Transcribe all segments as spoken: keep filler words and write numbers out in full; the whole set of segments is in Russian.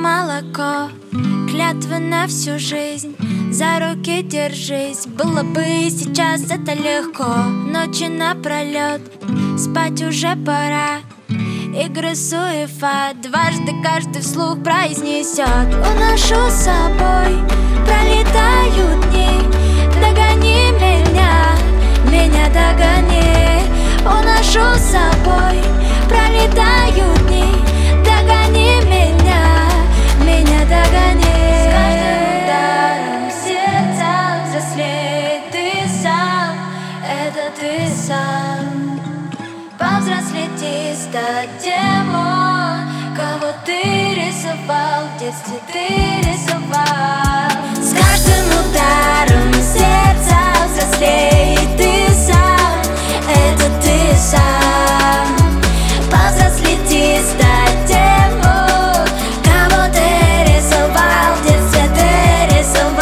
молоко, клятвы на всю жизнь, за руки держись. Было бы сейчас это легко, ночи напролет, спать уже пора. Игры суефа, дважды каждый вслух произнесет: уношу с собой, пролетают дни. Догони меня, меня догони. Уношу с собой, пролетают дни. Догони меня, меня догони. С каждым ударом сердца взрослеет ты сам, это ты сам. Повзрослеть и стать тем, кого ты рисовал, в детстве ты рисовал. С каждым ударом сердца взрослеет ты сам, это ты сам. Повзрослеть и стать тем, кого ты рисовал, в детстве ты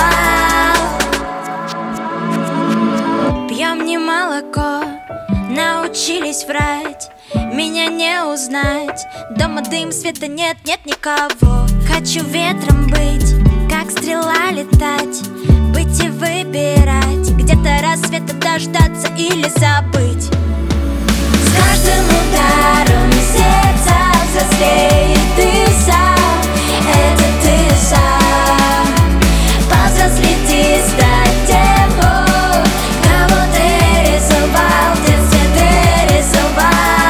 рисовал. Пьем не молоко, научились врать, меня не узнать. Дома дым, света нет, нет никого. Хочу ветром быть, как стрела летать, быть и выбирать, где-то рассвета дождаться или забыть. С каждым ударом сердца взрослеет ты сам, это ты сам. Повзрослеть и стать тем, кого ты рисовал, в детстве ты рисовал.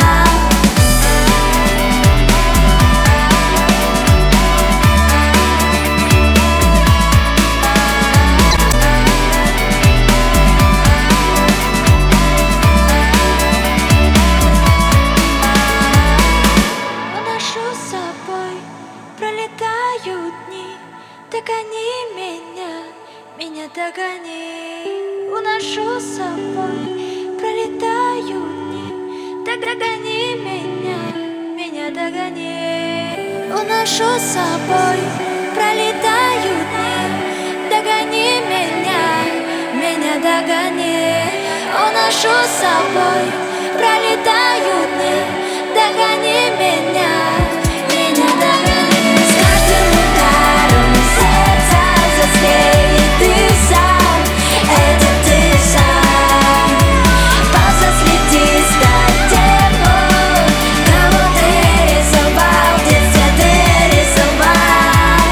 Уношу с собой, пролетают дни. Догони меня, меня догони. Уношу с собой, пролетают дни. Так догони меня, меня догони. Уношу с собой, пролетают дни. Догони меня, меня догони. Уношу с собой, пролетают дни. Догони меня, меня догони. С каждым ударом сердца взрослеет ты сам, это ты сам. Повзрослеть и стать тем, кого ты рисовал, в детстве ты рисовал.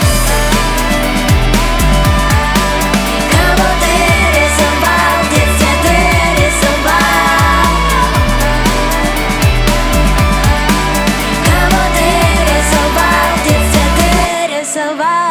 Кого ты рисовал, в детстве ты рисовал. Кого ты рисовал, в детстве ты рисовал.